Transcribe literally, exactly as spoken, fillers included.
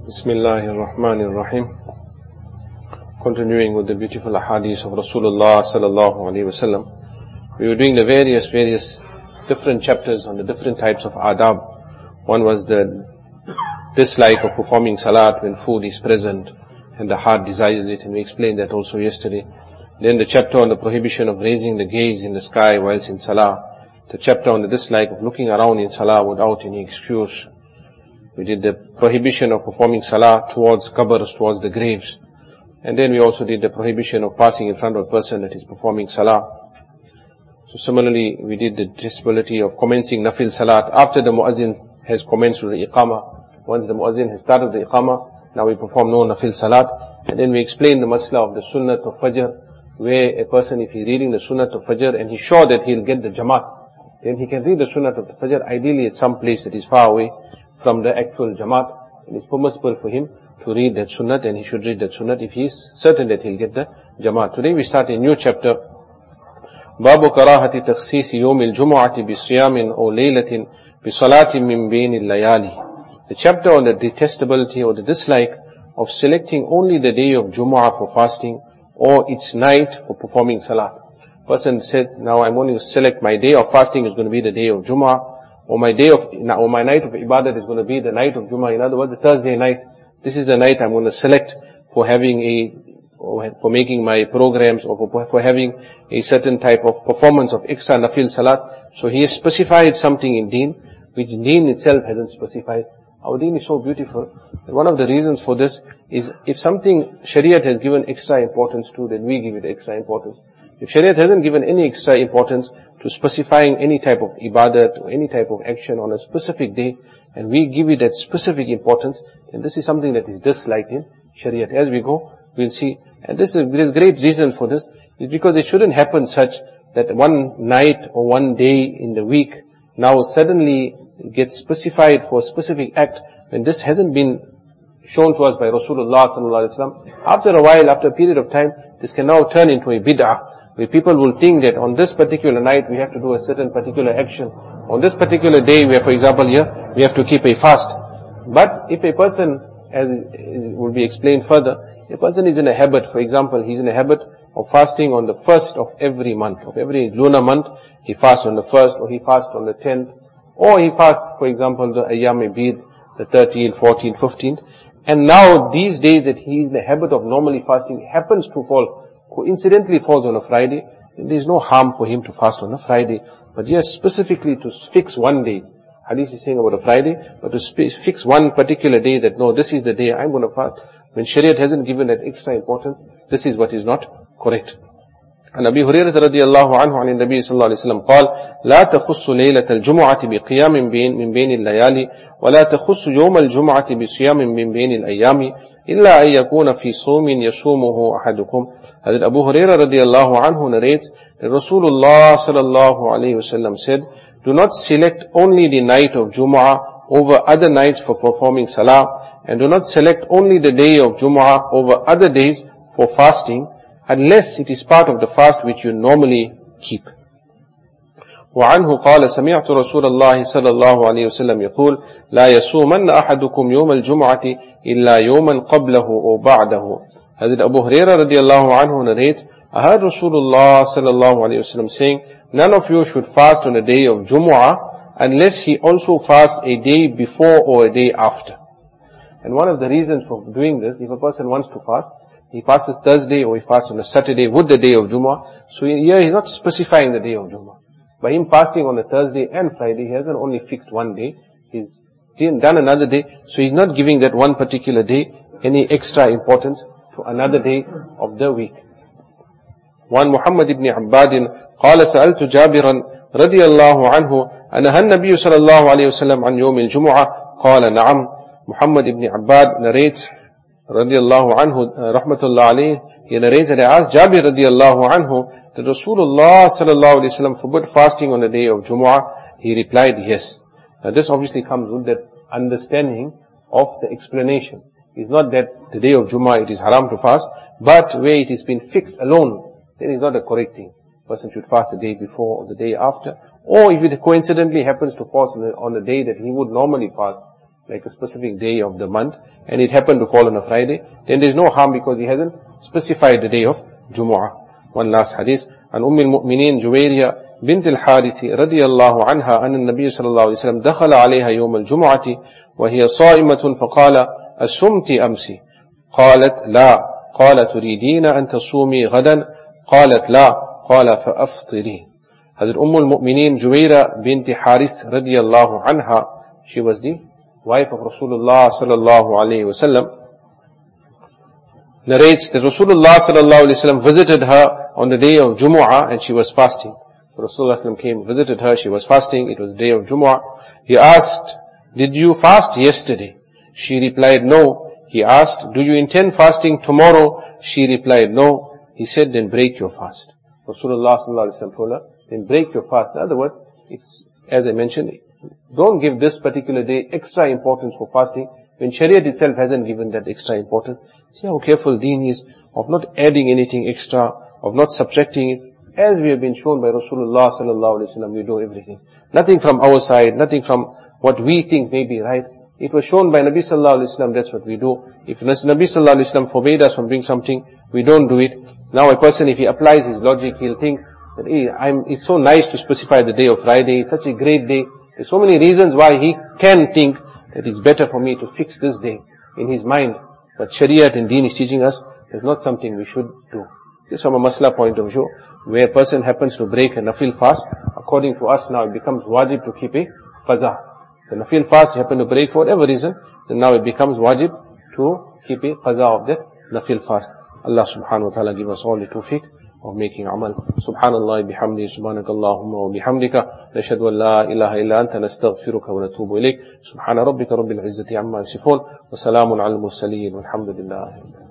Bismillahir Rahmanir Rahim. Continuing with the beautiful ahadith of Rasulullah sallallahu alaihi wasallam. We were doing the various, various different chapters on the different types of adab. One was the dislike of performing salat when food is present and the heart desires it, and we explained that also yesterday. Then the chapter on the prohibition of raising the gaze in the sky whilst in salah. The chapter on the dislike of looking around in salah without any excuse. We did the prohibition of performing salah towards qabrs, towards the graves. And then we also did the prohibition of passing in front of a person that is performing salah. So similarly, we did the disability of commencing nafil salat after the muazzin has commenced with the iqamah. Once the muazzin has started the iqamah, now we perform no nafil salat. And then we explained the masla of the sunnat of fajr, where a person, if he's reading the sunnat of fajr and he's sure that he'll get the jamaat, then he can read the sunnat of the fajr, ideally at some place that is far away from the actual jamaat. And it's permissible for him to read that sunnat, and he should read that sunnat if he is certain that he'll get the jamaat. Today we start a new chapter. Babu karahati takhsisi yawm al-jumu'ati bi siyamin aw laylatin bi salatin min bayn al-layali. The chapter on the detestability or the dislike of selecting only the day of Jumu'ah for fasting or its night for performing salat. Person said, now I'm going to select my day of fasting is going to be the day of Jumu'ah, or my day of, or my night of ibadat is going to be the night of Jumu'ah. In other words, the Thursday night. This is the night I'm going to select for having a, or for making my programs, or for, for having a certain type of performance of extra nafil salat. So he has specified something in deen, which deen itself hasn't specified. Our deen is so beautiful. And one of the reasons for this is if something Shariat has given extra importance to, then we give it extra importance. If Shariat hasn't given any extra importance to specifying any type of ibadat or any type of action on a specific day, and we give it that specific importance, then this is something that is disliked in Shariat. As we go, we'll see. And this is, there's great reason for this, is because it shouldn't happen such that one night or one day in the week now suddenly gets specified for a specific act when this hasn't been shown to us by Rasulullah sallallahu alaihi wasallam. After a while, after a period of time, this can now turn into a bid'ah, where people will think that on this particular night we have to do a certain particular action. On this particular day, where, for example, here, we have to keep a fast. But if a person, as will be explained further, a person is in a habit, for example, he's in a habit of fasting on the first of every month, of every lunar month, he fasts on the first, or he fasts on the tenth, or he fasts, for example, the Ayyam-e-Bid, the thirteenth, fourteenth, fifteenth. And now, these days that he is in the habit of normally fasting happens to fall, coincidentally falls on a Friday, there is no harm for him to fast on a Friday. But yes, specifically to fix one day. Hadith is saying about a Friday, but to sp- fix one particular day that no, this is the day I'm going to fast. When Shariat hasn't given that extra importance, this is what is not correct. عن أبي هريرة رضي الله عنه عن النبي صلى الله عليه وسلم قال لا تخص ليلة الجمعة بقيام من بين الليالي ولا تخص يوم الجمعة بصيام من بين الأيام إلا أن يكون في صوم يصومه أحدكم. Hazrat Abu Hurairah radiallahu anhu narrates that Rasulullah sallallahu alayhi wasallam said, do not select only the night of Jumu'ah over other nights for performing salah, and do not select only the day of Jumu'ah over other days for fasting, unless it is part of the fast which you normally keep. وعنه قال سمعت رسول الله صلى الله عليه وسلم يقول لا يصومن أحدكم يوم الجمعة إلا يوما قبله أو بعده. Hazrat Abu Hurairah radiallahu anhu narrates, I heard Rasulullah sallallahu alayhi wasallam saying, none of you should fast on a day of Jumu'ah unless he also fasts a day before or a day after. And one of the reasons for doing this, if a person wants to fast, he fasts Thursday or he fasts on a Saturday with the day of Jumu'ah. So here he's not specifying the day of Jumu'ah. By him fasting on the Thursday and Friday, he hasn't only fixed one day, he's done another day, so he's not giving that one particular day any extra importance to another day of the week. وعن محمد بن عباد قال سألت جابرا رضي الله عنه أنهى النبي صلى الله عليه وسلم عن يوم الجمعة قال نعم. Muhammad ibn Abbad narrates radiallahu anhu, rahmatullah alayhi, he narrates that I asked Jabir radiallahu anhu that Rasulullah sallallahu alayhi wasallam forbid fasting on the day of Jumu'ah. He replied, yes. Now this obviously comes with that understanding of the explanation. It's not that the day of Jumu'ah it is haram to fast, but where it has been fixed alone, then it's not a correct thing. A person should fast the day before or the day after, or if it coincidentally happens to fast on the, on the day that he would normally fast, like a specific day of the month, and it happened to fall on a Friday, then there is no harm because he hasn't specified the day of Jumu'ah. One last hadith. عن أم المؤمنين جويرية بنت الحارث رضي الله عنها أن النبي صلى الله عليه وسلم دخل عليها يوم الجمعة وهي صائمة فقال أصمت أمس؟ قالت لا. قال تريدين أن تصومي غدا؟ قالت لا. قال فأفطري. Hazrat Umm al-Mu'mineen Juwaira bint Harith radiyallahu anha, she was the wife of Rasulullah sallallahu alayhi wa sallam, narrates that Rasulullah sallallahu alayhi wa sallam visited her on the day of Jumu'ah and she was fasting. So Rasulullah sallallahu alayhi wa sallam came, visited her, she was fasting, it was the day of Jumu'ah. He asked, did you fast yesterday? She replied, no. He asked, do you intend fasting tomorrow? She replied, no. He said, then break your fast. Rasulullah sallallahu alayhi wa sallam told her, then break your fast. In other words, it's, as I mentioned, don't give this particular day extra importance for fasting when Shariat itself hasn't given that extra importance. See how careful Deen is of not adding anything extra, of not subtracting it. As we have been shown by Rasulullah sallallahu alaihi wasallam, we do everything. Nothing from our side, nothing from what we think may be right. It was shown by Nabi sallallahu alaihi wasallam, that's what we do. If Nabi sallallahu alaihi wasallam forbade us from doing something, we don't do it. Now a person, if he applies his logic, he'll think that, hey, I'm, it's so nice to specify the day of Friday, it's such a great day. There's so many reasons why he can think that it's better for me to fix this day in his mind. But Shariat and Deen is teaching us it's not something we should do. This from a masla point of view, where a person happens to break a nafil fast, according to us now it becomes wajib to keep a qaza. The nafil fast you happen to break for whatever reason, then now it becomes wajib to keep a qaza of that nafil fast. Allah subhanahu wa ta'ala give us all the tawfiq of making amal. Subhanallah bihamdi, subhanakallahumma wa bihamdika, nashhadu an la ilaha illa anta nastaghfiruka wa natubu ilayk. Subhana rabbika rabbil izzati amma yasifun, wa salamun ala al-mursaleen, walhamdulillahi.